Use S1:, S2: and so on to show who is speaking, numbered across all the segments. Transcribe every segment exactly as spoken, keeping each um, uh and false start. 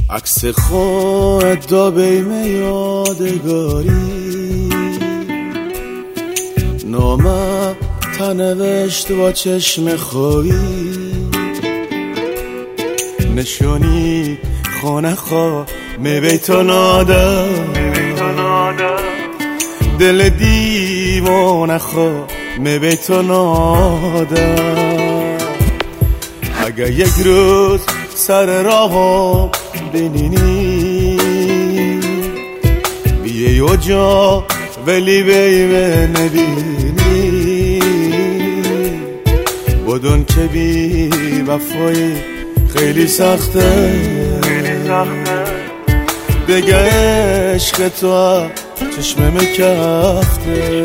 S1: عکس خود دا بیم یادگاری، نامه تنوشت با چشم خوابی، نشونی خانه خواه می بیتو ناده، دل دیوانه خواه می بیتو ناده. اگه یک روز سر راه بینینی بیه و جا ولی بیمه نبینی، بدون که بی وفایی خیلی سخته، بگه عشق تو چشمه مکفته.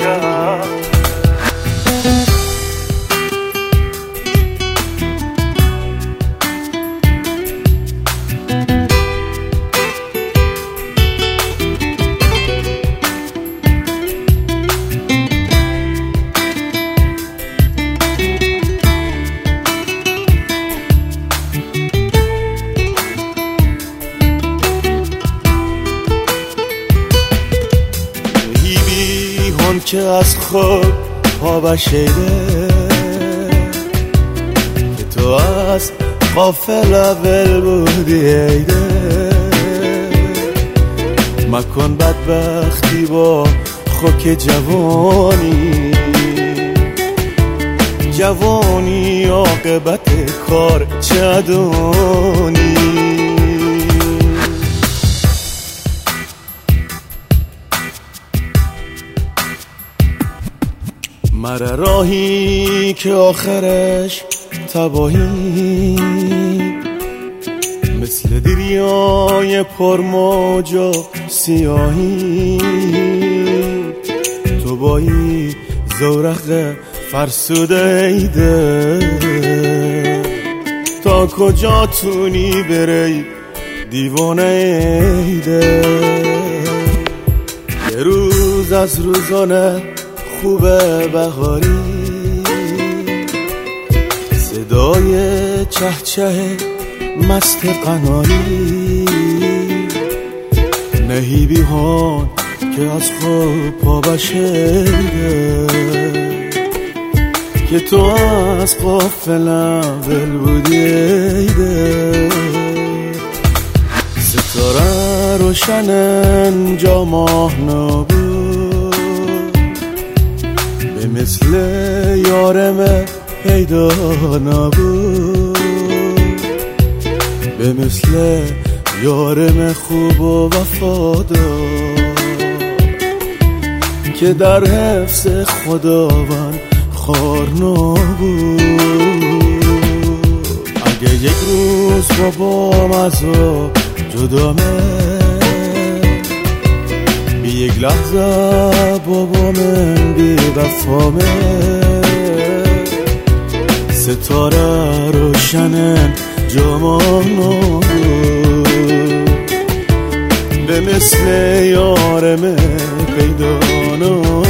S1: که از خود پا بشیده، که تو از غافل اول بودی ایده، مکن بدبختی با خاک جوانی، جوانی عاقبت کار چه ادونی. مره راهی که آخرش تباهی، مثل دریای پرموج و سیاهی، تو بایی زورق فرسوده ایده، تا کجا تونی بری دیوانه ایده. یه روز از روزانه خوبه بهاری، صدای چهچه مست قناری، نهیبی هان که از خوب پا بشیده، که تو از غافل اول بودی ایده. ستاره روشن انجا ماه نبود، مثل یارم پیدا نبود، به مثل یارم خوب و وفادار، که در حفظ خداوند خار نبود. اگه یک روز بابام از جدامه، بی یک لحظه بابا من بی وفامه، ستاره روشن جامانو، به مثل یارم پیدا نبود.